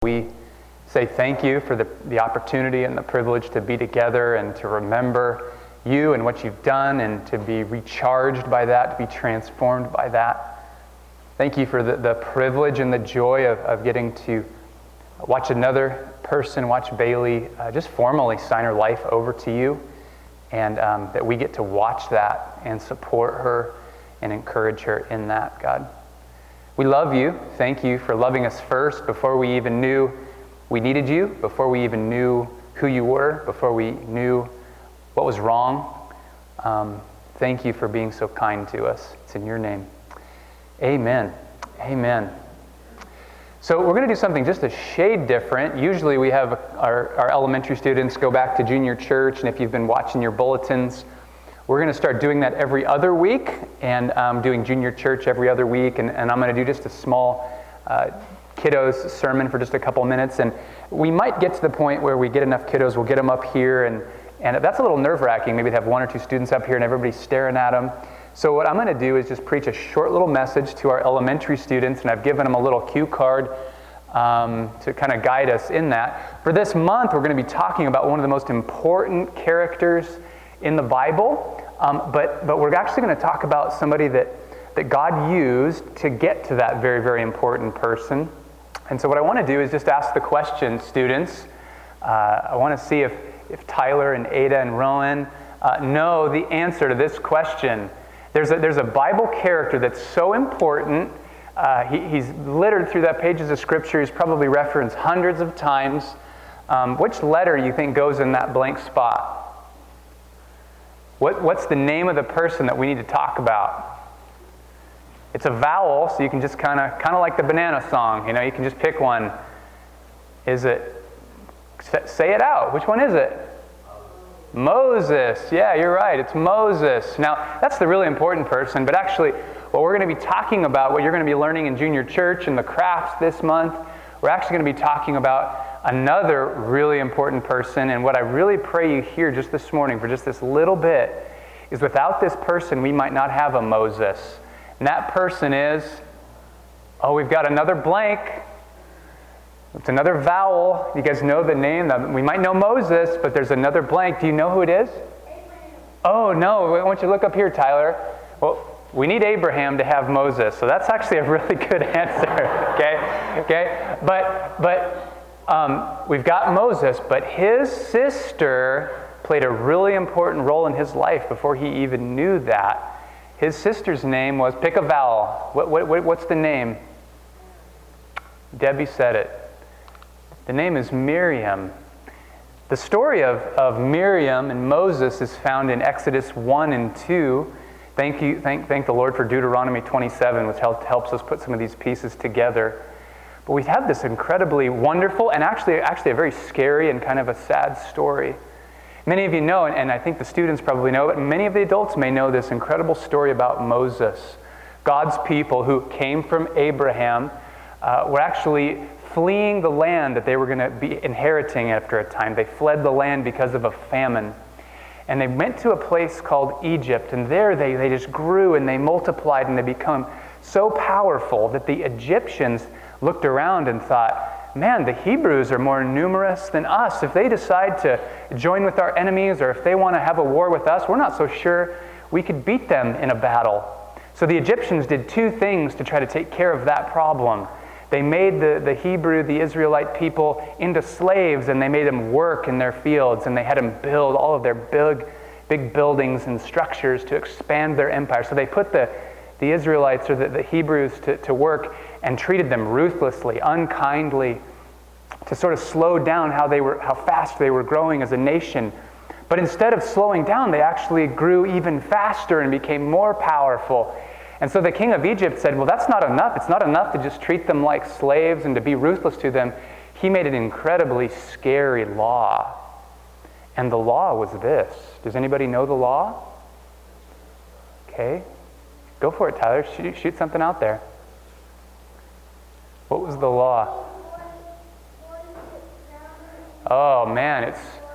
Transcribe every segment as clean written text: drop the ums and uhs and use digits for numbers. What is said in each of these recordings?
We say thank you for the opportunity and the privilege to be together and to remember you and what you've done and to be recharged by that, to be transformed by that. Thank you for the privilege and the joy of getting to watch another person, watch Bailey just formally sign her life over to you, and that we get to watch that and support her and encourage her in that, God. We love you. Thank you for loving us first before we even knew we needed you, before we even knew who you were, before we knew what was wrong. Thank you for being so kind to us. It's in your name. Amen. Amen. So we're going to do something just a shade different. Usually we have our elementary students go back to junior church, and if you've been watching your bulletins, we're going to start doing that every other week, and doing junior church every other week, and I'm going to do just a small kiddos sermon for just a couple minutes, and we might get to the point where we get enough kiddos, we'll get them up here, and that's a little nerve-wracking, maybe to have one or two students up here and everybody staring at them. So what I'm going to do is just preach a short little message to our elementary students, and I've given them a little cue card to kind of guide us in that. For this month, we're going to be talking about one of the most important characters in the Bible, but we're actually going to talk about somebody that God used to get to that very, very important person. And so what I want to do is just ask the question, students. I want to see if Tyler and Ada and Rowan know the answer to this question. There's a Bible character that's so important. He's littered through that pages of Scripture. He's probably referenced hundreds of times. Which letter you think goes in that blank spot? What's the name of the person that we need to talk about? It's a vowel, so you can just kind of like the banana song. You know, you can just pick one. Is it? Say it out. Which one is it? Moses. Yeah, you're right. It's Moses. Now, that's the really important person, but actually, what we're going to be talking about, what you're going to be learning in junior church and the crafts this month, we're actually going to be talking about another really important person, and what I really pray you hear just this morning for just this little bit is without this person, we might not have a Moses. And that person is, we've got another blank. It's another vowel. You guys know the name. We might know Moses, but there's another blank. Do you know who it is? Abraham. Oh, no. I want you to look up here, Tyler. Well, we need Abraham to have Moses, so that's actually a really good answer. Okay? But we've got Moses, but his sister played a really important role in his life before he even knew that. His sister's name was, pick a vowel. What's the name? Debbie said it. The name is Miriam. The story of Miriam and Moses is found in Exodus 1 and 2. Thank the Lord for Deuteronomy 27, which helps us put some of these pieces together. But we have this incredibly wonderful and actually a very scary and kind of a sad story. Many of you know, and I think the students probably know, but many of the adults may know this incredible story about Moses. God's people who came from Abraham were actually fleeing the land that they were going to be inheriting after a time. They fled the land because of a famine. And they went to a place called Egypt, and there they just grew and they multiplied and they become so powerful that the Egyptians looked around and thought, man, the Hebrews are more numerous than us. If they decide to join with our enemies or if they want to have a war with us, we're not so sure we could beat them in a battle. So the Egyptians did two things to try to take care of that problem. They made the Hebrew, the Israelite people, into slaves, and they made them work in their fields, and they had them build all of their big buildings and structures to expand their empire. So they put the Israelites or the Hebrews to work and treated them ruthlessly, unkindly, to sort of slow down how fast they were growing as a nation. But instead of slowing down, they actually grew even faster and became more powerful. And so the king of Egypt said, well, that's not enough. It's not enough to just treat them like slaves and to be ruthless to them. He made an incredibly scary law. And the law was this. Does anybody know the law? Okay. Go for it, Tyler. Shoot something out there. What was the law? Oh, man,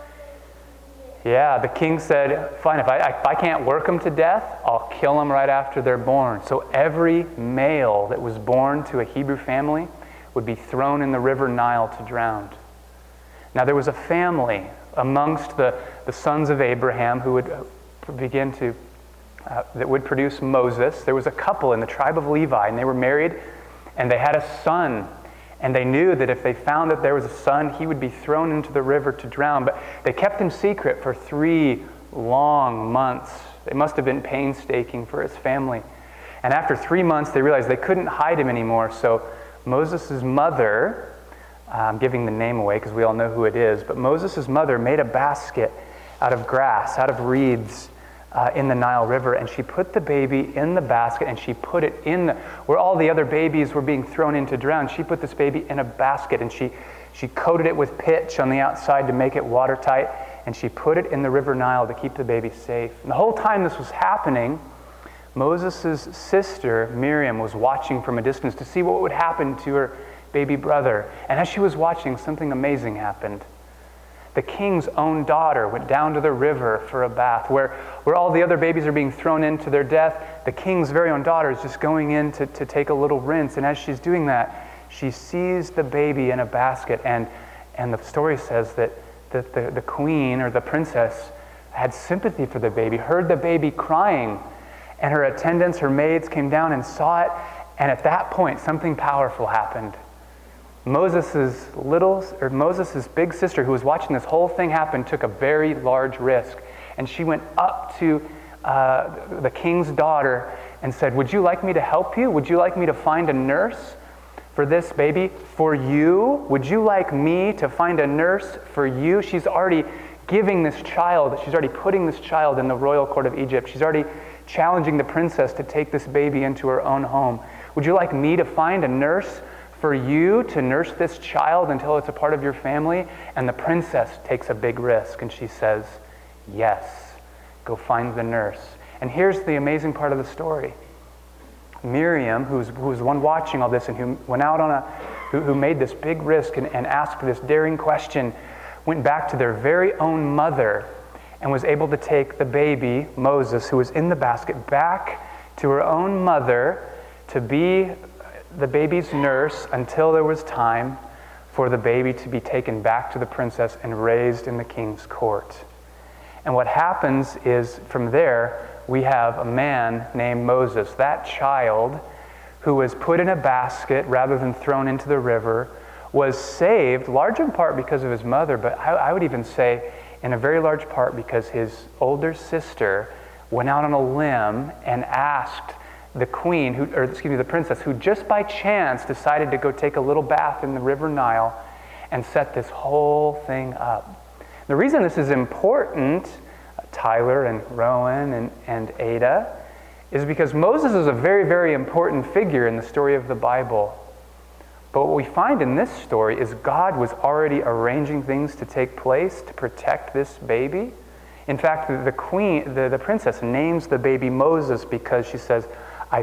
the king said, fine, if I can't work them to death, I'll kill them right after they're born. So every male that was born to a Hebrew family would be thrown in the river Nile to drown. Now there was a family amongst the sons of Abraham who would begin to, that would produce Moses. There was a couple in the tribe of Levi, and they were married, and they had a son. And they knew that if they found that there was a son, he would be thrown into the river to drown. But they kept him secret for 3 long months. It must have been painstaking for his family. And after 3 months, they realized they couldn't hide him anymore. So Moses' mother, I'm giving the name away because we all know who it is, but Moses' mother made a basket out of grass, out of reeds, in the Nile River, and she put the baby in the basket, and she put it in where all the other babies were being thrown in to drown. She put this baby in a basket, and she coated it with pitch on the outside to make it watertight, and she put it in the river Nile to keep the baby safe. And the whole time this was happening, Moses' sister, Miriam, was watching from a distance to see what would happen to her baby brother. And as she was watching, something amazing happened. The king's own daughter went down to the river for a bath, where all the other babies are being thrown into their death. The king's very own daughter is just going in to take a little rinse. And as she's doing that, she sees the baby in a basket. And the story says that the queen or the princess had sympathy for the baby, heard the baby crying. And her attendants, her maids, came down and saw it. And at that point, something powerful happened. Moses' big sister, who was watching this whole thing happen, took a very large risk. And she went up to the king's daughter and said, "Would you like me to help you? Would you like me to find a nurse for this baby? For you? Would you like me to find a nurse for you?" She's already giving this child, she's already putting this child in the royal court of Egypt. She's already challenging the princess to take this baby into her own home. "Would you like me to find a nurse for you to nurse this child until it's a part of your family?" And the princess takes a big risk, and she says, "Yes, go find the nurse." And here's the amazing part of the story. Miriam, who was the one watching all this and who went out who made this big risk and asked this daring question, went back to their very own mother and was able to take the baby, Moses, who was in the basket, back to her own mother to be the baby's nurse until there was time for the baby to be taken back to the princess and raised in the king's court. And what happens is, from there, we have a man named Moses. That child, who was put in a basket rather than thrown into the river, was saved, large in part because of his mother, but I would even say in a very large part because his older sister went out on a limb and asked the queen, the princess, who just by chance decided to go take a little bath in the river Nile, and set this whole thing up. The reason this is important, Tyler and Rowan and Ada, is because Moses is a very, very important figure in the story of the Bible. But what we find in this story is God was already arranging things to take place to protect this baby. In fact, the queen, the princess, names the baby Moses because she says, I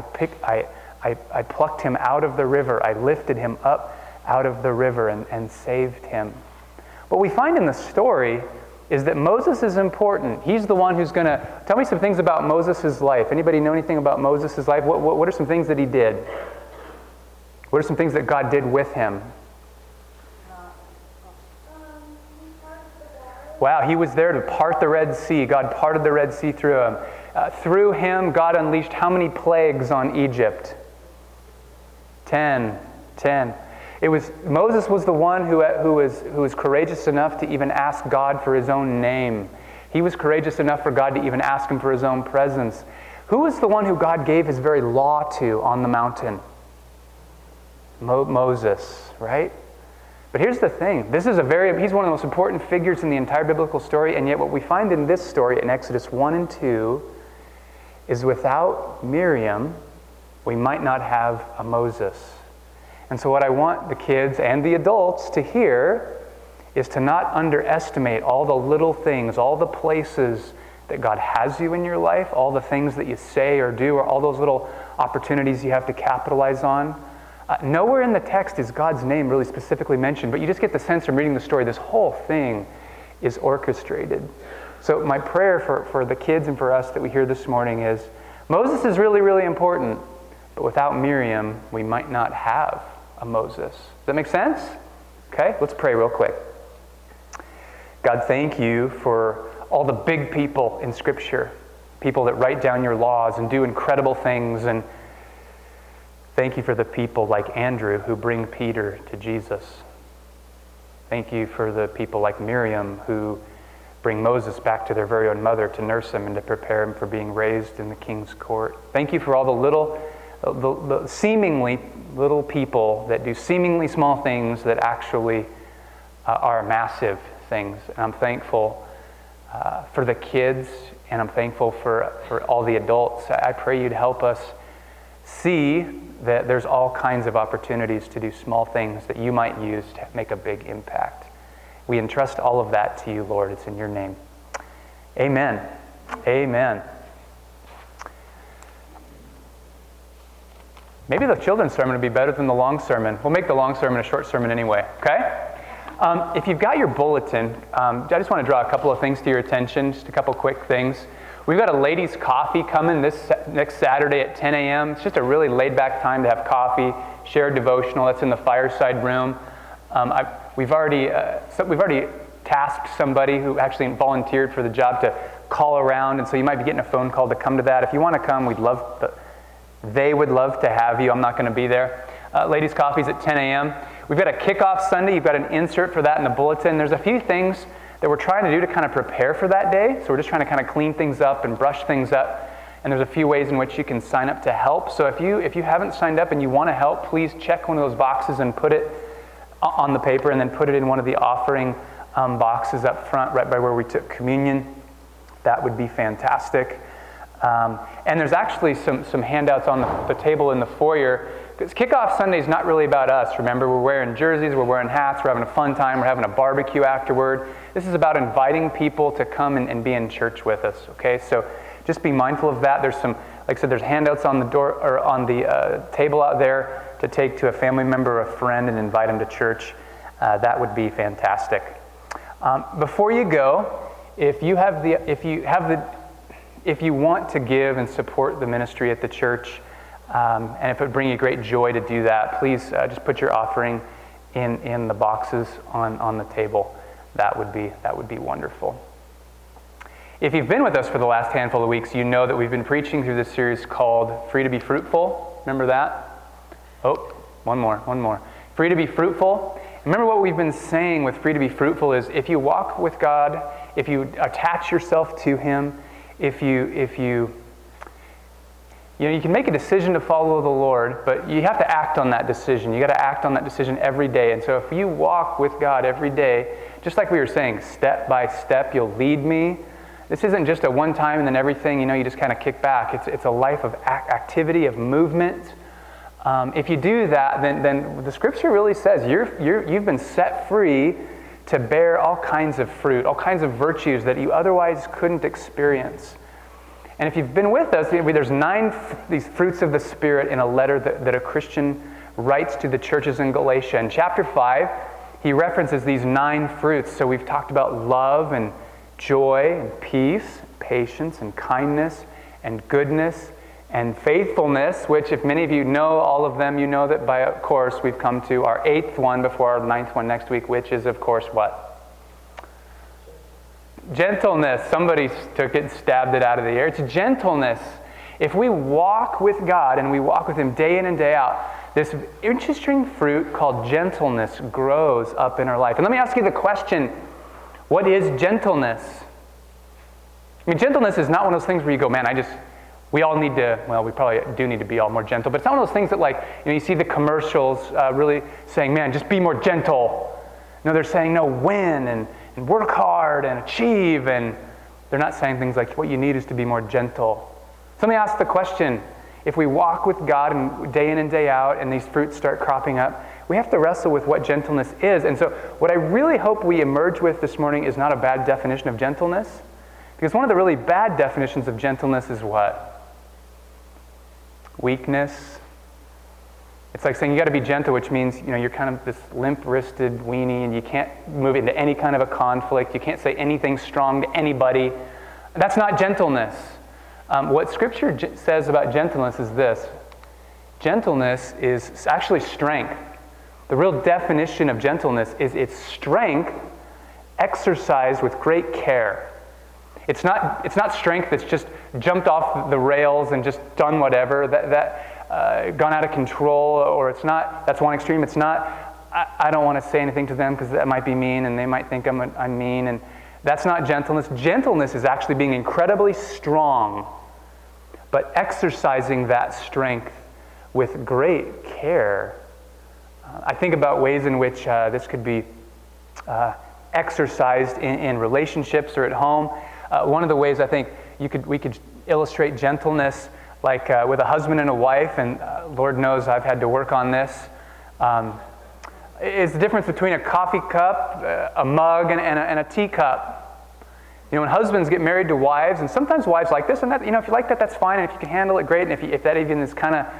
plucked him out of the river. I lifted him up out of the river and saved him. What we find in the story is that Moses is important. He's the one who's going to... Tell me some things about Moses' life. Anybody know anything about Moses' life? What are some things that he did? What are some things that God did with him? Wow, he was there to part the Red Sea. God parted the Red Sea through him. Through him, God unleashed how many plagues on Egypt? 10. Moses was the one who was courageous enough to even ask God for his own name. He was courageous enough for God to even ask him for his own presence. Who was the one who God gave his very law to on the mountain? Moses, right? But here's the thing. He's one of the most important figures in the entire biblical story, and yet what we find in this story in Exodus 1 and 2 is without Miriam, we might not have a Moses. And so what I want the kids and the adults to hear is to not underestimate all the little things, all the places that God has you in your life, all the things that you say or do, or all those little opportunities you have to capitalize on. Nowhere in the text is God's name really specifically mentioned, but you just get the sense from reading the story, this whole thing is orchestrated. So my prayer for the kids and for us that we hear this morning is, Moses is really, really important, but without Miriam, we might not have a Moses. Does that make sense? Okay, let's pray real quick. God, thank you for all the big people in Scripture, people that write down your laws and do incredible things. And thank you for the people like Andrew who bring Peter to Jesus. Thank you for the people like Miriam who bring Moses back to their very own mother to nurse him and to prepare him for being raised in the king's court. Thank you for all the seemingly little people that do seemingly small things that actually are massive things. And I'm thankful for the kids, and I'm thankful for all the adults. I pray you'd help us see that there's all kinds of opportunities to do small things that you might use to make a big impact. We entrust all of that to you, Lord. It's in your name. Amen. Amen. Maybe the children's sermon would be better than the long sermon. We'll make the long sermon a short sermon anyway, okay? If you've got your bulletin, I just want to draw a couple of things to your attention, just a couple quick things. We've got a ladies' coffee coming this next Saturday at 10 a.m. It's just a really laid-back time to have coffee, share a devotional. That's in the fireside room. We've already tasked somebody who actually volunteered for the job to call around, and so you might be getting a phone call to come to that. If you want to come, they would love to have you. I'm not going to be there. Ladies' coffee's at 10 a.m. We've got a kickoff Sunday. You've got an insert for that in the bulletin. There's a few things that we're trying to do to kind of prepare for that day. So we're just trying to kind of clean things up and brush things up. And there's a few ways in which you can sign up to help. So if you haven't signed up and you want to help, please check one of those boxes and put it on the paper, and then put it in one of the offering boxes up front, right by where we took communion. That would be fantastic. And there's actually some handouts on the table in the foyer. Because Kickoff Sunday is not really about us. Remember, we're wearing jerseys, we're wearing hats, we're having a fun time, we're having a barbecue afterward. This is about inviting people to come and be in church with us, okay? So just be mindful of that. There's some, like I said, there's handouts on the door or on the table out there to take to a family member or a friend and invite them to church. That would be fantastic. Before you go, if you want to give and support the ministry at the church, and if it would bring you great joy to do that, please just put your offering in the boxes on the table. That would be wonderful. If you've been with us for the last handful of weeks, you know that we've been preaching through this series called Free to be Fruitful. Remember that? Oh, one more. Free to be fruitful. Remember what we've been saying with Free to be Fruitful is if you walk with God, if you attach yourself to Him, if you can make a decision to follow the Lord, but you have to act on that decision. You got to act on that decision every day. And so if you walk with God every day, just like we were saying, step by step, you'll lead me. This isn't just a one time and then everything, you just kind of kick back. It's a life of activity, of movement. If you do that, then the Scripture really says you've been set free to bear all kinds of fruit, all kinds of virtues that you otherwise couldn't experience. And if you've been with us, there's 9 these fruits of the Spirit in a letter that a Christian writes to the churches in Galatia. In chapter 5, he references these 9 fruits. So we've talked about love and joy and peace, patience and kindness and goodness and faithfulness, which if many of you know all of them, you know that by course we've come to our 8th one before our 9th one next week, which is of course what? Gentleness. Somebody took it and stabbed it out of the air. It's gentleness. If we walk with God and we walk with Him day in and day out, this interesting fruit called gentleness grows up in our life. And let me ask you the question, what is gentleness? I mean, gentleness is not one of those things where you go, man, we all need to, well, we probably do need to be all more gentle, but it's not one of those things that you see the commercials really saying, man, just be more gentle. No, they're saying, no, win and work hard and achieve, and they're not saying things like what you need is to be more gentle. So let me ask the question, if we walk with God and day in and day out and these fruits start cropping up, we have to wrestle with what gentleness is. And so what I really hope we emerge with this morning is not a bad definition of gentleness, because one of the really bad definitions of gentleness is what? Weakness. It's like saying you got to be gentle, which means you're kind of this limp-wristed weenie, and you can't move into any kind of a conflict. You can't say anything strong to anybody. That's not gentleness. What Scripture says about gentleness is this: gentleness is actually strength. The real definition of gentleness is its strength exercised with great care. It's not strength that's just jumped off the rails and just done whatever, gone out of control, or it's not, that's one extreme. It's not, I don't want to say anything to them because that might be mean and they might think I'm mean, and that's not gentleness. Gentleness is actually being incredibly strong, but exercising that strength with great care. I think about ways in which this could be exercised in relationships or at home. One of the ways I think we could illustrate gentleness, like with a husband and a wife, and Lord knows I've had to work on this, is the difference between a coffee cup, a mug, and a teacup. You know, when husbands get married to wives, and sometimes wives like this and that, you know, if you like that, that's fine, and if you can handle it, great, and if that even is kind of,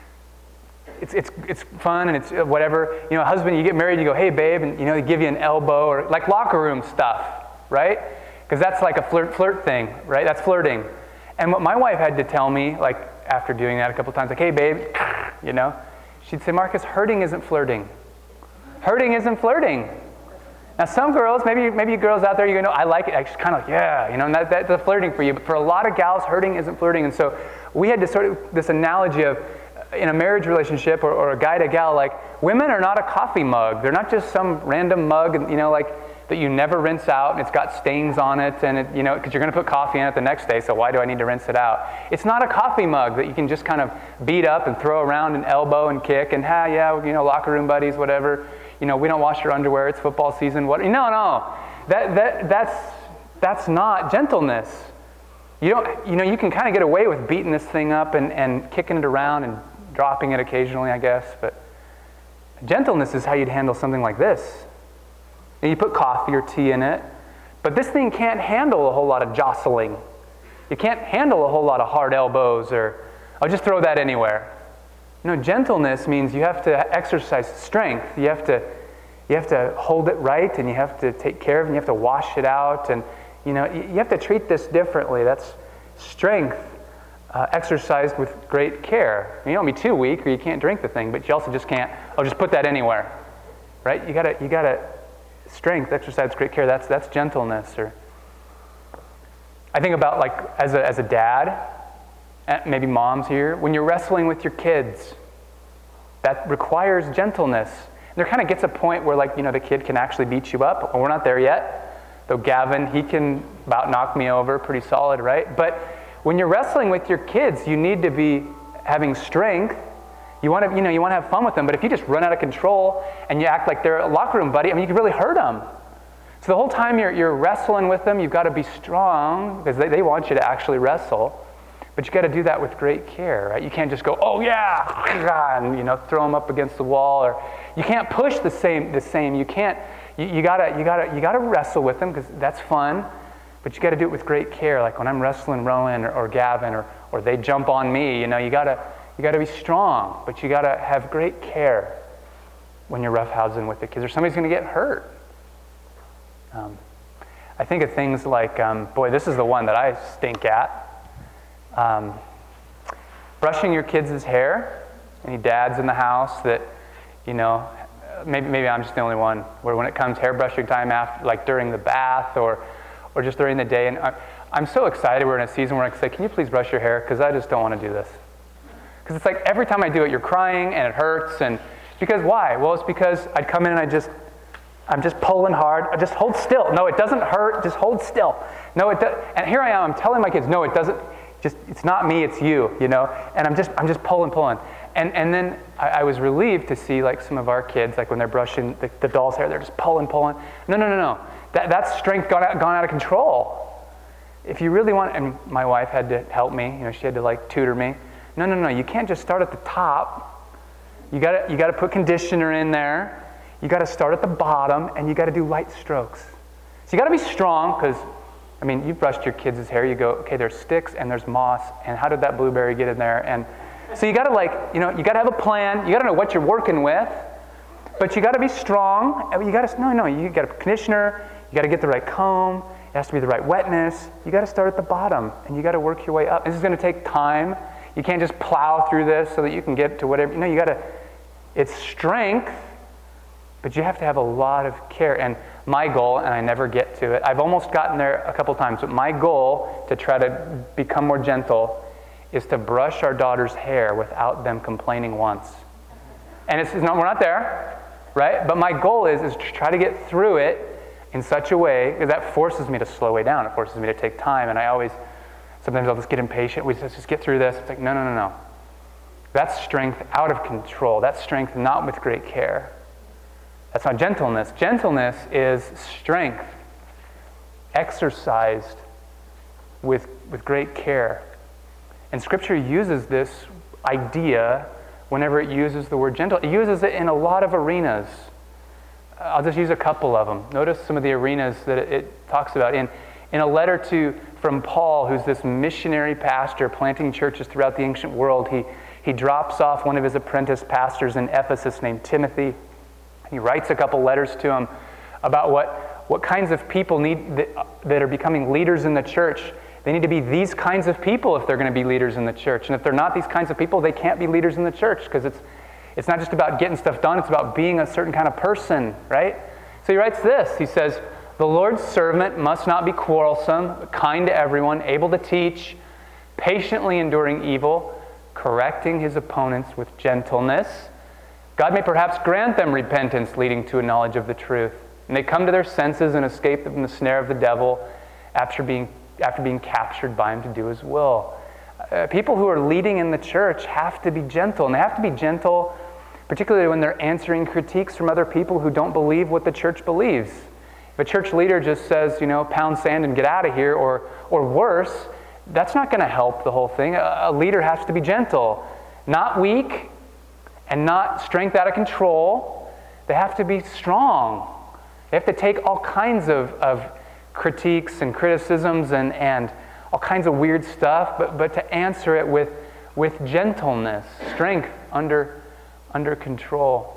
it's fun and it's whatever. You know, a husband, you get married, you go, hey babe, and you know, they give you an elbow, or like locker room stuff, right? Because that's like a flirt thing, right? That's flirting. And what my wife had to tell me, like after doing that a couple times, like, hey babe, you know, she'd say, Marcus, hurting isn't flirting. Hurting isn't flirting. Now some girls, maybe girls out there, you go, no, I like it. Actually, kind of like, yeah, you know, and that's a flirting for you. But for a lot of gals, hurting isn't flirting. And so we had to sort of, this analogy of, in a marriage relationship or a guy to gal, like, women are not a coffee mug. They're not just some random mug, you know, like, that you never rinse out, and it's got stains on it, and it, you know, because you're going to put coffee in it the next day, so why do I need to rinse it out? It's not a coffee mug that you can just kind of beat up and throw around and elbow and kick, and yeah, you know, locker room buddies, whatever. You know, we don't wash your underwear, it's football season. No. That's not gentleness. You know, you can kind of get away with beating this thing up and kicking it around and dropping it occasionally, I guess, but gentleness is how you'd handle something like this. And you put coffee or tea in it, but this thing can't handle a whole lot of jostling. You can't handle a whole lot of hard elbows, or I'll just throw that anywhere. No, gentleness means you have to exercise strength. You have to hold it right, and you have to take care of it, and you have to wash it out, and you know, you have to treat this differently. That's strength exercised with great care. You don't be too weak, or you can't drink the thing, but you also just can't, just put that anywhere, right? You gotta strength exercised with great care. That's gentleness. Or I think about, like, as a dad, maybe moms here, when you're wrestling with your kids, that requires gentleness. And there kind of gets a point where, like, you know, the kid can actually beat you up. Well, we're not there yet. Though Gavin, he can about knock me over pretty solid, right? But when you're wrestling with your kids, you need to be having strength. You want to have fun with them, but if you just run out of control and you act like they're a locker room buddy, I mean, you can really hurt them. So the whole time you're wrestling with them, you've got to be strong, because they want you to actually wrestle. But you got to do that with great care, right? You can't just go, oh yeah, and you know, throw them up against the wall, or you can't push the same. You can't. You gotta wrestle with them, because that's fun. But you got to do it with great care. Like when I'm wrestling Rowan or Gavin, or they jump on me, you know, you got to be strong, but you got to have great care when you're roughhousing with the kids, or somebody's going to get hurt. I think of things like, boy, this is the one that I stink at. Brushing your kids' hair. Any dads in the house that, you know, maybe I'm just the only one, where when it comes hairbrushing time, after, like during the bath or just during the day, and I'm so excited we're in a season where I can say, can you please brush your hair, because I just don't want to do this. Because it's like every time I do it, you're crying and it hurts. And because why? Well, it's because I'd come in and I'm just pulling hard. I just hold still. No, it doesn't hurt. Just hold still. No, it does. And here I am. I'm telling my kids, no, it doesn't. Just, it's not me. It's you. You know. And I'm just pulling. And then I was relieved to see, like, some of our kids, like when they're brushing the doll's hair, they're just pulling. No. That's strength gone out of control. If you really want, and my wife had to help me. You know, she had to, like, tutor me. No. You can't just start at the top. You gotta put conditioner in there. You gotta start at the bottom, and you gotta do light strokes. So you gotta be strong, because, I mean, you've brushed your kids' hair. You go, okay, there's sticks and there's moss, and how did that blueberry get in there? And so you gotta, like, you know, you gotta have a plan. You gotta know what you're working with, but you gotta be strong. You gotta put conditioner. You gotta get the right comb. It has to be the right wetness. You gotta start at the bottom, and you gotta work your way up. This is gonna take time. You can't just plow through this so that you can get to whatever. You know, it's strength But you have to have a lot of care. And my goal, and I never get to it, I've almost gotten there a couple times, but my goal to try to become more gentle is to brush our daughter's hair without them complaining once. And we're not there, right? But my goal is to try to get through it in such a way, because that forces me to slow way down. It forces me to take time. And sometimes I'll just get impatient. Let's just get through this. It's like, no. That's strength out of control. That's strength not with great care. That's not gentleness. Gentleness is strength exercised with great care. And Scripture uses this idea whenever it uses the word gentle. It uses it in a lot of arenas. I'll just use a couple of them. Notice some of the arenas that it talks about. In a letter from Paul, who's this missionary pastor planting churches throughout the ancient world, he drops off one of his apprentice pastors in Ephesus named Timothy. He writes a couple letters to him about what kinds of people that are becoming leaders in the church. They need to be these kinds of people if they're going to be leaders in the church. And if they're not these kinds of people, they can't be leaders in the church, because it's not just about getting stuff done, it's about being a certain kind of person, right? So he writes this. He says, "The Lord's servant must not be quarrelsome, but kind to everyone, able to teach, patiently enduring evil, correcting his opponents with gentleness. God may perhaps grant them repentance leading to a knowledge of the truth, and they come to their senses and escape from the snare of the devil after being captured by him to do his will." People who are leading in the church have to be gentle, and they have to be gentle particularly when they're answering critiques from other people who don't believe what the church believes. If a church leader just says, pound sand and get out of here, or worse, that's not going to help the whole thing. A leader has to be gentle, not weak, and not strength out of control. They have to be strong. They have to take all kinds of critiques and criticisms and all kinds of weird stuff, but to answer it with gentleness, strength under control.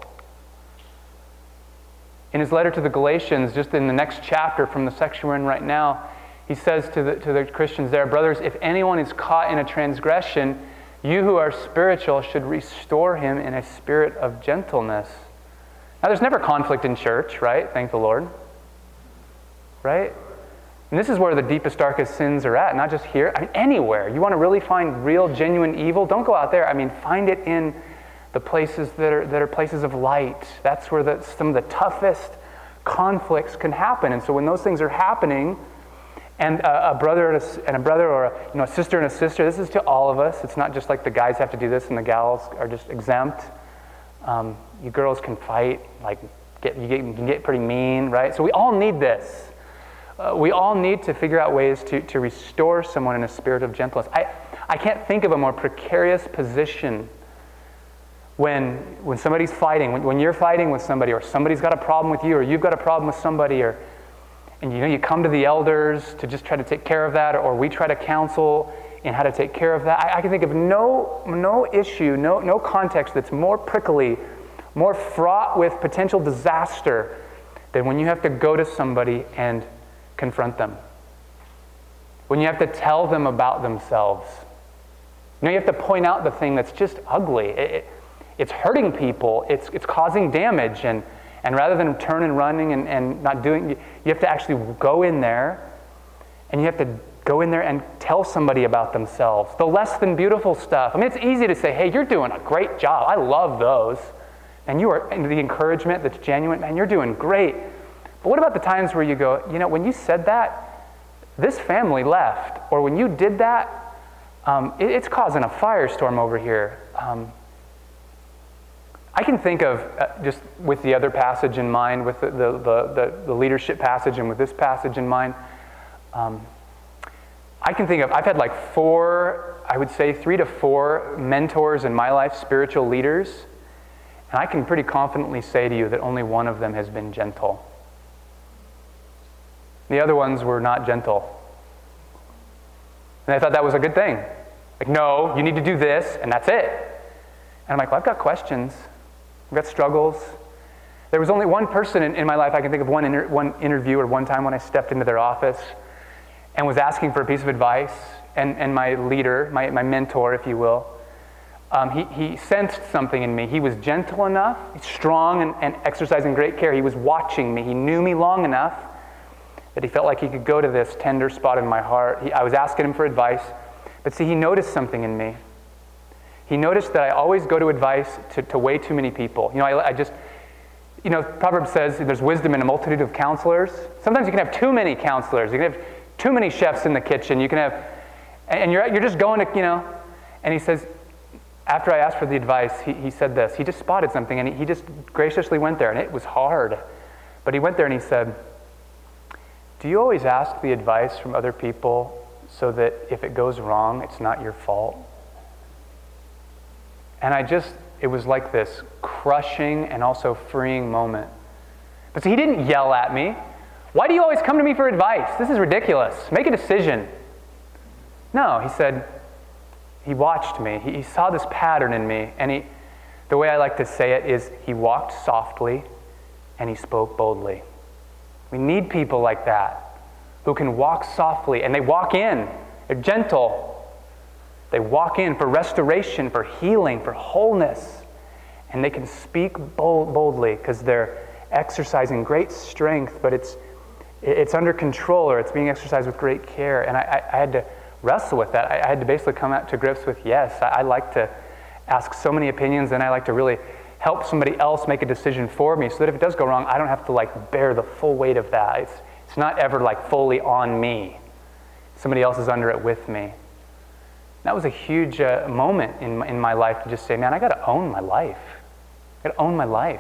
In his letter to the Galatians, just in the next chapter from the section we're in right now, he says to the Christians there, "Brothers, if anyone is caught in a transgression, you who are spiritual should restore him in a spirit of gentleness." Now, there's never conflict in church, right? Thank the Lord. Right? And this is where the deepest, darkest sins are at, not just here. Anywhere. You want to really find real, genuine evil? Don't go out there. Find it in the places that are places of light. That's where some of the toughest conflicts can happen. And so when those things are happening, and a brother and a brother, or a sister and a sister, this is to all of us. It's not just like the guys have to do this and the gals are just exempt. You girls can fight, you can get pretty mean, right? So we all need this. We all need to figure out ways to restore someone in a spirit of gentleness. I can't think of a more precarious position when somebody's fighting, when you're fighting with somebody, or somebody's got a problem with you, or you've got a problem with somebody, and you come to the elders to just try to take care of that, or we try to counsel in how to take care of that. I can think of no issue, no context that's more prickly, more fraught with potential disaster than when you have to go to somebody and confront them. When you have to tell them about themselves. You have to point out the thing that's just ugly. It's hurting people. It's causing damage. And rather than turn and running and not doing, you have to actually go in there, and you have to go in there and tell somebody about themselves. The less than beautiful stuff. it's easy to say, "Hey, you're doing a great job. I love those." And the encouragement that's genuine, "Man, you're doing great." But what about the times where you go, "When you said that, this family left," or "When you did that, it's causing a firestorm over here." I can think of, just with the other passage in mind, with the leadership passage and with this passage in mind, I can think of, I've had 3 to 4 mentors in my life, spiritual leaders, and I can pretty confidently say to you that only one of them has been gentle. The other ones were not gentle. And I thought that was a good thing. No, you need to do this, and that's it. And I'm well, I've got questions. I've got struggles. There was only one person in my life, I can think of one interview or one time when I stepped into their office and was asking for a piece of advice, and my leader, my mentor, if you will, He sensed something in me. He was gentle enough, strong, and exercising great care. He was watching me. He knew me long enough that he felt like he could go to this tender spot in my heart. I was asking him for advice, but see, he noticed something in me. He noticed that I always go to advice to way too many people. Proverbs says there's wisdom in a multitude of counselors. Sometimes you can have too many counselors. You can have too many chefs in the kitchen. You can have, and you're just going to, and he says, after I asked for the advice, he said this. He just spotted something, and he just graciously went there, and it was hard. But he went there and he said, do you always ask the advice from other people so that if it goes wrong, it's not your fault? And it was like this crushing and also freeing moment. But see, he didn't yell at me. Why do you always come to me for advice? This is ridiculous. Make a decision. No, he said, he watched me. He saw this pattern in me. And the way I like to say it is he walked softly and he spoke boldly. We need people like that who can walk softly and they walk in. They're gentle. They walk in for restoration, for healing, for wholeness. And they can speak boldly because they're exercising great strength, but it's under control, or it's being exercised with great care. And I had to wrestle with that. I had to basically come to grips with, yes, I like to ask so many opinions, and I like to really help somebody else make a decision for me so that if it does go wrong, I don't have to bear the full weight of that. It's not ever fully on me. Somebody else is under it with me. That was a huge moment in my life to just say, man, I got to own my life. I got to own my life.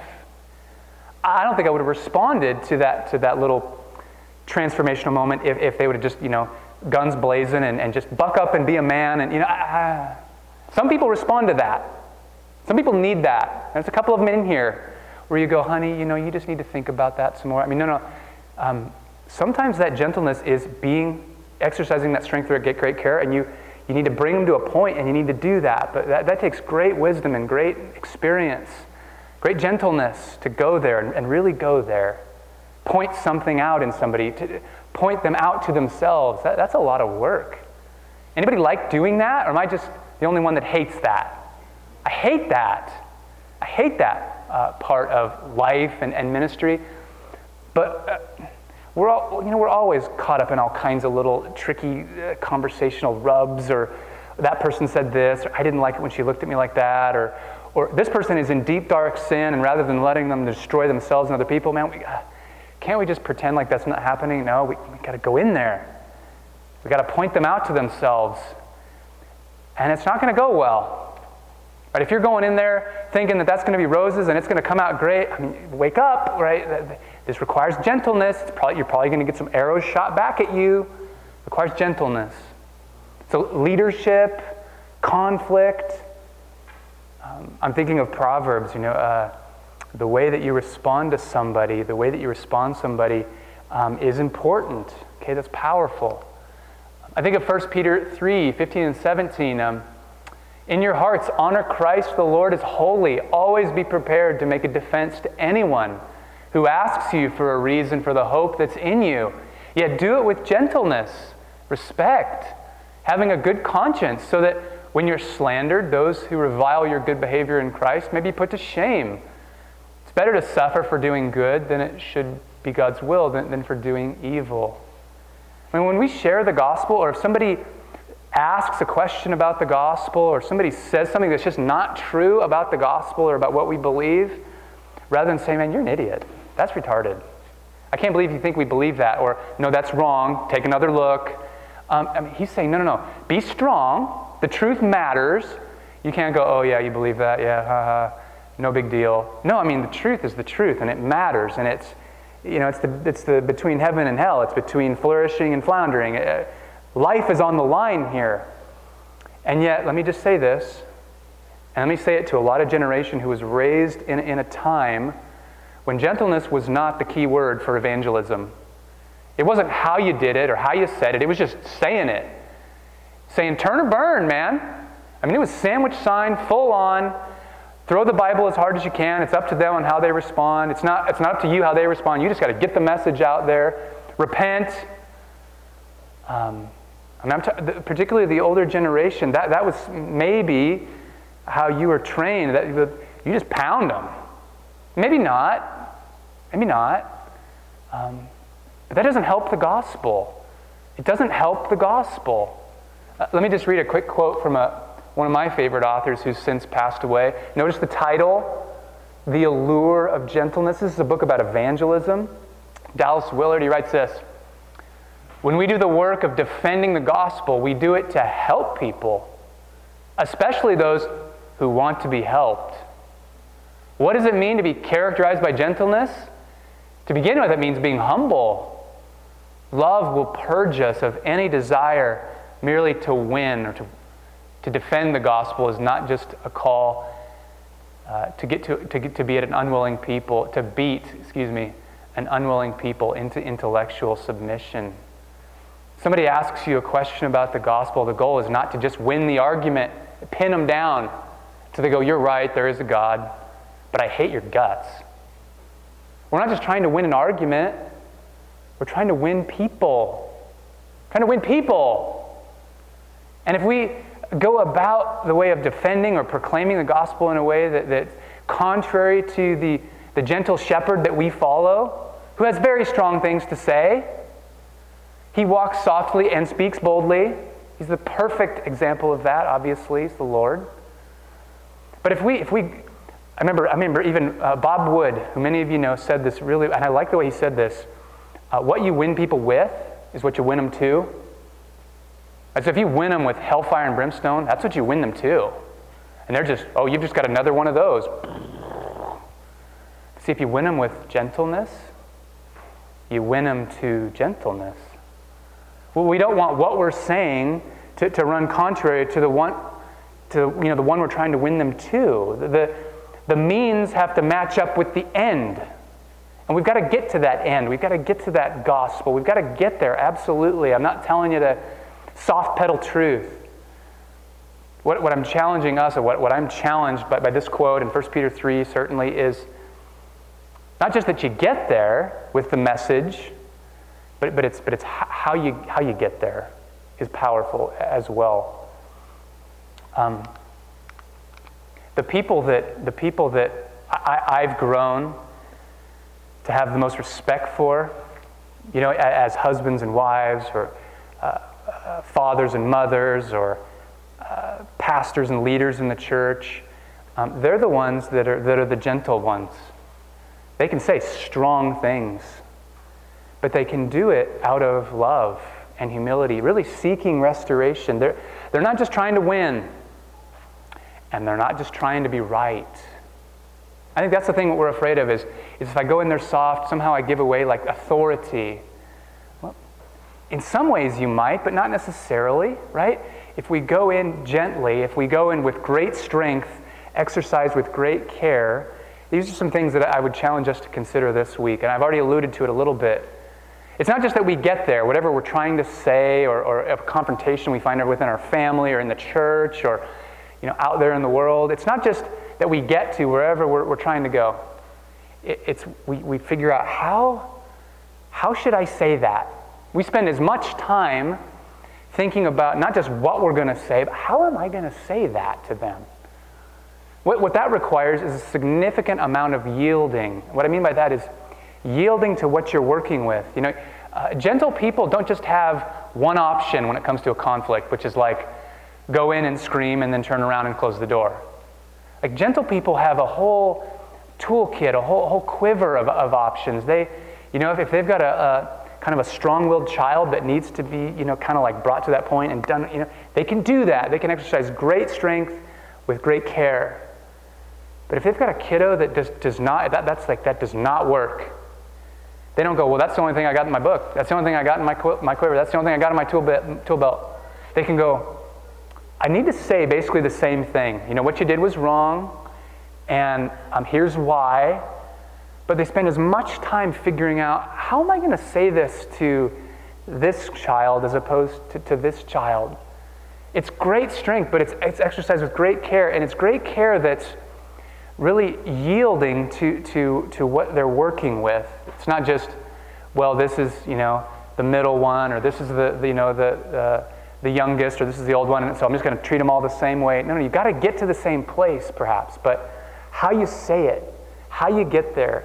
I don't think I would have responded to that little transformational moment if they would have just, guns blazing and just buck up and be a man. And, some people respond to that. Some people need that. There's a couple of them in here where you go, honey, you just need to think about that some more. I mean, no. Sometimes that gentleness is exercising that strength through great care, and you need to bring them to a point, and you need to do that. But that takes great wisdom and great experience, great gentleness to go there and really go there. Point something out in somebody, to point them out to themselves. That's a lot of work. Anybody like doing that, or am I just the only one that hates that? I hate that. I hate that part of life and ministry. But we're always caught up in all kinds of little tricky conversational rubs, or that person said this, or I didn't like it when she looked at me like that, or this person is in deep, dark sin, and rather than letting them destroy themselves and other people, man, can't we just pretend like that's not happening? No, we got to go in there. We got to point them out to themselves. And it's not going to go well. Right? If you're going in there thinking that that's going to be roses and it's going to come out great, wake up, right? This requires gentleness. You're probably going to get some arrows shot back at you. It requires gentleness. So leadership, conflict. I'm thinking of Proverbs, the way that you respond to somebody, is important. Okay, that's powerful. I think of 1 Peter 3, 15 and 17. In your hearts, honor Christ the Lord as holy. Always be prepared to make a defense to anyone who asks you for a reason for the hope that's in you. Yet do it with gentleness, respect, having a good conscience, so that when you're slandered, those who revile your good behavior in Christ may be put to shame. It's better to suffer for doing good than it should be God's will than for doing evil. When we share the gospel, or if somebody asks a question about the gospel, or somebody says something that's just not true about the gospel or about what we believe, rather than saying, man, you're an idiot. That's retarded. I can't believe you think we believe that. Or, no, that's wrong. Take another look. He's saying, no. Be strong. The truth matters. You can't go, oh, yeah, you believe that. Yeah, no big deal. No, the truth is the truth, and it matters. And it's the between heaven and hell. It's between flourishing and floundering. Life is on the line here. And yet, let me just say this, and let me say it to a lot of generation who was raised in a time when gentleness was not the key word for evangelism. It wasn't how you did it or how you said it. It was just saying it. Saying, turn or burn, man. It was sandwich sign, full on. Throw the Bible as hard as you can. It's up to them on how they respond. It's not up to you how they respond. You just got to get the message out there. Repent. Particularly the older generation, that was maybe how you were trained, that you just pound them. Maybe not. But that doesn't help the gospel. It doesn't help the gospel. Let me just read a quick quote from one of my favorite authors who's since passed away. Notice the title, The Allure of Gentleness. This is a book about evangelism. Dallas Willard, he writes this: when we do the work of defending the gospel, we do it to help people, especially those who want to be helped. What does it mean to be characterized by gentleness? To begin with, it means being humble. Love will purge us of any desire merely to win or to defend the gospel is not just a call to be at an unwilling people, to beat, an unwilling people into intellectual submission. Somebody asks you a question about the gospel, the goal is not to just win the argument, pin them down, so they go, you're right, there is a God, but I hate your guts. We're not just trying to win an argument, we're trying to win people. And if we go about the way of defending or proclaiming the gospel in a way that's contrary to the gentle shepherd that we follow, who has very strong things to say, he walks softly and speaks boldly. He's the perfect example of that, obviously, he's the Lord. But if we I remember even Bob Wood, who many of you know, said this really, and I like the way he said this, what you win people with is what you win them to. And so if you win them with hellfire and brimstone, that's what you win them to. And they're just, oh, you've just got another one of those. See, if you win them with gentleness, you win them to gentleness. Well, we don't want what we're saying to run contrary to the one we're trying to win them to. The means have to match up with the end. And we've got to get to that end. We've got to get to that gospel. We've got to get there, absolutely. I'm not telling you to soft pedal truth. What I'm challenging us, or what I'm challenged by this quote in 1 Peter 3 certainly is not just that you get there with the message, but it's how you get there is powerful as well. The people that I've grown to have the most respect for, as husbands and wives, or fathers and mothers, or pastors and leaders in the church, they're the ones that are the gentle ones. They can say strong things, but they can do it out of love and humility, really seeking restoration. They're not just trying to win, and they're not just trying to be right. I think that's the thing that we're afraid of is if I go in there soft, somehow I give away like authority. Well, in some ways you might, but not necessarily, right? If we go in gently, if we go in with great strength, exercise with great care, these are some things that I would challenge us to consider this week, and I've already alluded to it a little bit. It's not just that we get there, whatever we're trying to say, or a confrontation we find within our family or in the church or out there in the world. It's not just that we get to wherever we're trying to go. We figure out how should I say that? We spend as much time thinking about not just what we're going to say, but how am I going to say that to them? What that requires is a significant amount of yielding. What I mean by that is yielding to what you're working with. Gentle people don't just have one option when it comes to a conflict, which is like go in and scream and then turn around and close the door. Like gentle people have a whole toolkit, a whole quiver of options. They, if they've got a kind of a strong-willed child that needs to be, kind of like brought to that point and done, they can do that. They can exercise great strength with great care. But if they've got a kiddo that does not, that does not work. They don't go, well, that's the only thing I got in my book. That's the only thing I got in my quiver. That's the only thing I got in my tool belt. They can go, I need to say basically the same thing. What you did was wrong, and here's why. But they spend as much time figuring out, how am I going to say this to this child as opposed to this child? It's great strength, but it's exercised with great care, and it's great care that's really yielding to what they're working with. It's not just, well, this is, the middle one, or this is the the youngest, or this is the old one, and so I'm just going to treat them all the same way. No, you've got to get to the same place, perhaps. But how you say it, how you get there,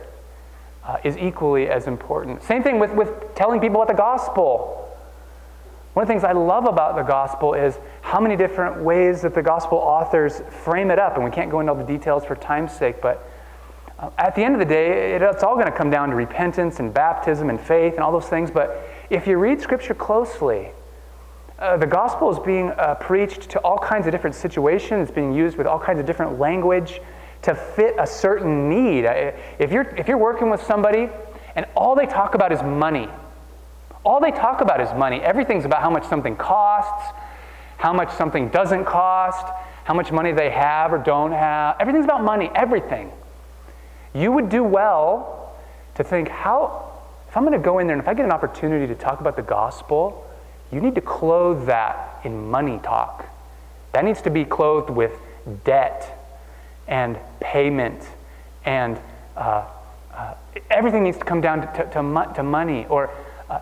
is equally as important. Same thing with telling people about the gospel. One of the things I love about the gospel is how many different ways that the gospel authors frame it up. And we can't go into all the details for time's sake, but at the end of the day, it's all going to come down to repentance and baptism and faith and all those things. But if you read Scripture closely, the gospel is being preached to all kinds of different situations. It's being used with all kinds of different language to fit a certain need. If you're working with somebody and all they talk about is money, all they talk about is money. Everything's about how much something costs, how much something doesn't cost, how much money they have or don't have. Everything's about money, everything. You would do well to think, if I'm going to go in there and if I get an opportunity to talk about the gospel, you need to clothe that in money talk. That needs to be clothed with debt and payment, and everything needs to come down to money. Or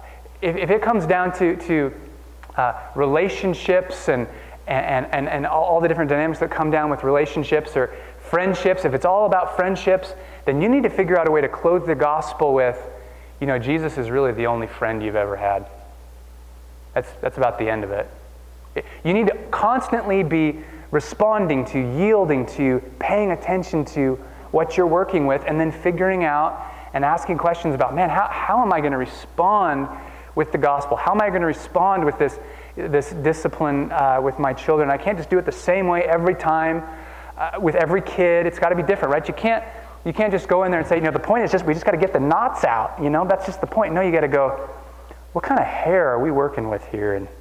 if it comes down to relationships and all the different dynamics that come down with relationships or friendships, if it's all about friendships, then you need to figure out a way to clothe the gospel with, Jesus is really the only friend you've ever had. That's about the end of it. You need to constantly be responding to, yielding to, paying attention to what you're working with, and then figuring out and asking questions about, man, how am I going to respond with the gospel? How am I going to respond with this discipline with my children? I can't just do it the same way every time with every kid. It's got to be different, right? You can't just go in there and say, the point is we just got to get the knots out. That's just the point. No, you got to go, what kind of hair are we working with here? And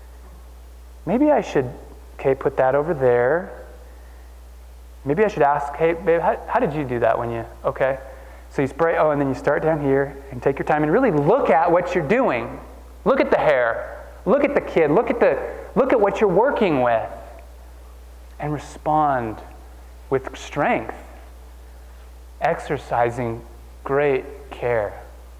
maybe I should, put that over there. Maybe I should ask, hey, babe, how did you do that when you, So you spray, and then you start down here and take your time and really look at what you're doing. Look at the hair. Look at the kid. Look at what you're working with. And respond with strength, exercising great care.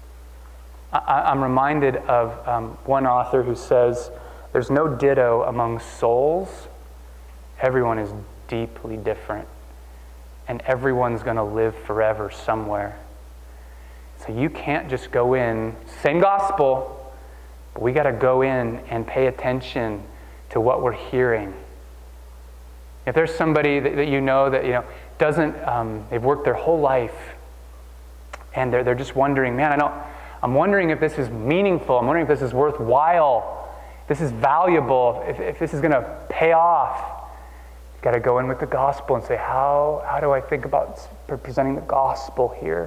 I'm reminded of one author who says, there's no ditto among souls. Everyone is deeply different. And everyone's going to live forever somewhere. So you can't just go in, same gospel, but we got to go in and pay attention to what we're hearing. If there's somebody that you know that doesn't, they've worked their whole life, and they're just wondering, man, I'm wondering if this is meaningful. I'm wondering if this is worthwhile. If this is valuable. If this is going to pay off. Got to go in with the gospel and say, how do I think about presenting the gospel here?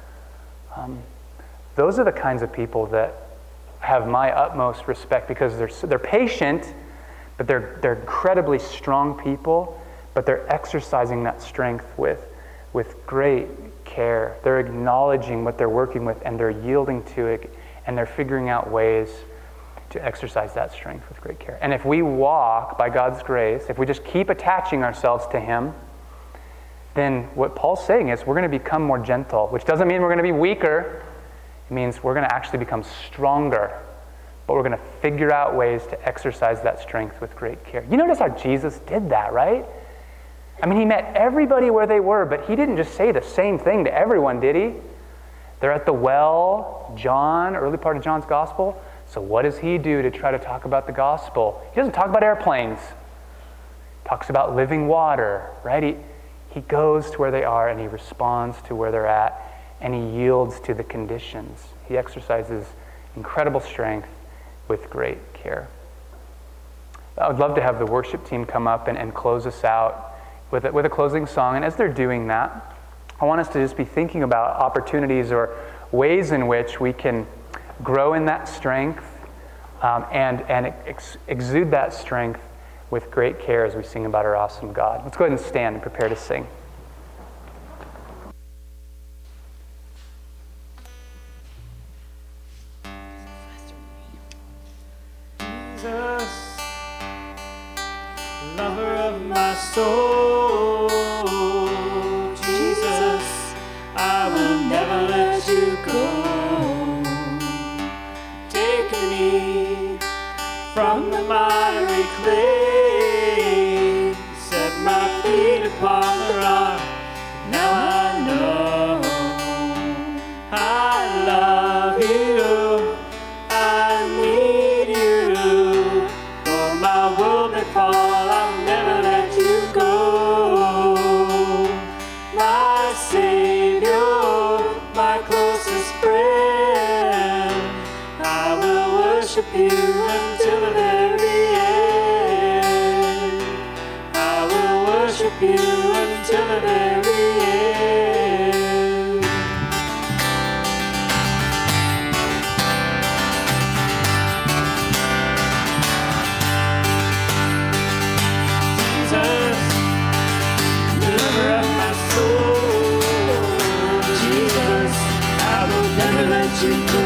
Those are the kinds of people that have my utmost respect, because they're patient, but they're incredibly strong people, but they're exercising that strength with great care. They're acknowledging what they're working with, and they're yielding to it, and they're figuring out ways to exercise that strength with great care. And if we walk by God's grace, if we just keep attaching ourselves to Him, then what Paul's saying is we're going to become more gentle, which doesn't mean we're going to be weaker. It means we're going to actually become stronger, but we're going to figure out ways to exercise that strength with great care. You notice how Jesus did that, right? He met everybody where they were, but He didn't just say the same thing to everyone, did He? They're at the well, John, early part of John's gospel. So what does He do to try to talk about the gospel? He doesn't talk about airplanes. He talks about living water, right? He goes to where they are, and He responds to where they're at, and He yields to the conditions. He exercises incredible strength with great care. I would love to have the worship team come up and close us out with a closing song. And as they're doing that, I want us to just be thinking about opportunities or ways in which we can grow in that strength and exude that strength with great care as we sing about our awesome God. Let's go ahead and stand and prepare to sing. Jesus, lover of my soul, Jesus, I will never let you go. Take me from the miry clay. Set my feet upon the rock. Now I know I love you. I need you. Though my world may fall, I'll never let you go. My Savior, my closest friend, I will worship you until the very end. I will worship you until the very end. Jesus, lover of my soul. Jesus, I will never let you go.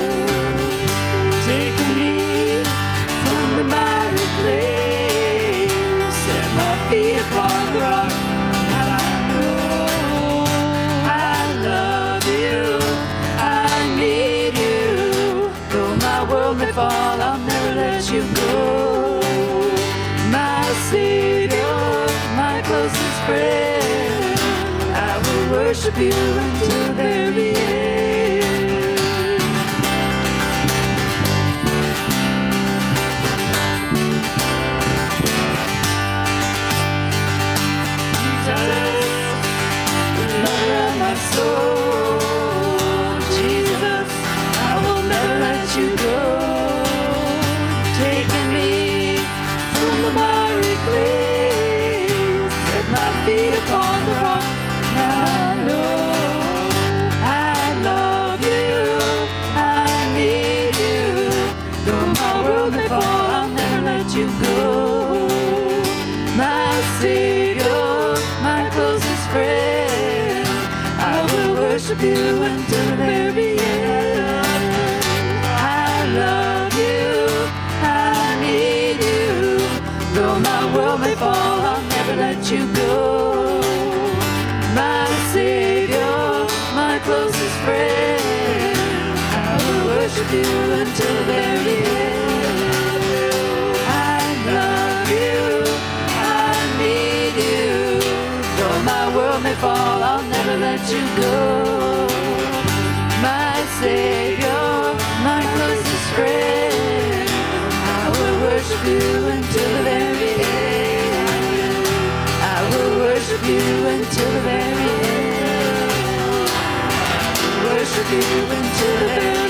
Take me from the miry clay. Set my feet upon the rock. Now I know I love you. I need you. Though my world may fall, I'll never let you go. My Savior, my closest friend, I will worship you until the very end. Jesus, lover of my soul. Jesus, I will never let you go. Taking me from the miry clay, set my feet upon the rock. Now I know I love you. I need you. Though my world may fall, I'll never let you go. My Savior, my closest friend, I will worship you until the very end. I love you. I need you. Though my world may fall, I'll never let you go. My Savior, my closest friend, I will worship you until the very end. I love you. I need you. Though my world may fall, I'll never let you go. My Savior, my closest friend, I will worship you until the very end. I will worship you until the very end. Worship you until the very end.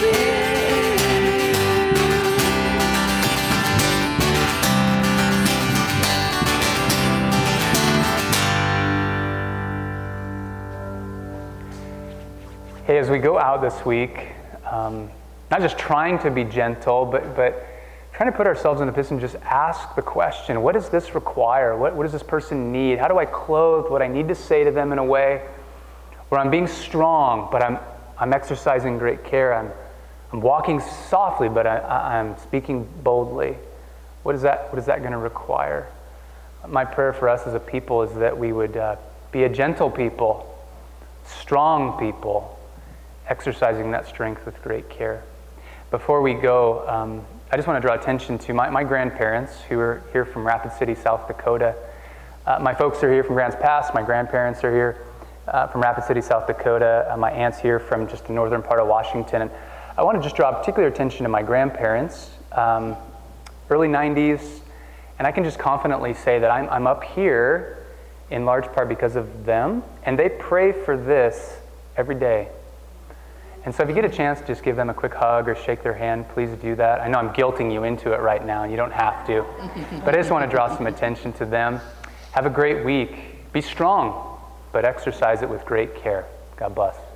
Hey, as we go out this week, not just trying to be gentle, but trying to put ourselves in a position to just ask the question, what does this require? What does this person need? How do I clothe what I need to say to them in a way where I'm being strong, but I'm exercising great care. I'm walking softly, but I'm speaking boldly. What is that going to require? My prayer for us as a people is that we would be a gentle people, strong people, exercising that strength with great care. Before we go, I just want to draw attention to my grandparents who are here from Rapid City, South Dakota. My folks are here from Grants Pass. My grandparents are here from Rapid City, South Dakota. My aunt's here from just the northern part of Washington. And I want to just draw particular attention to my grandparents, early 90s. And I can just confidently say that I'm up here in large part because of them. And they pray for this every day. And so if you get a chance, just give them a quick hug or shake their hand, please do that. I know I'm guilting you into it right now, and you don't have to. But I just want to draw some attention to them. Have a great week. Be strong, but exercise it with great care. God bless.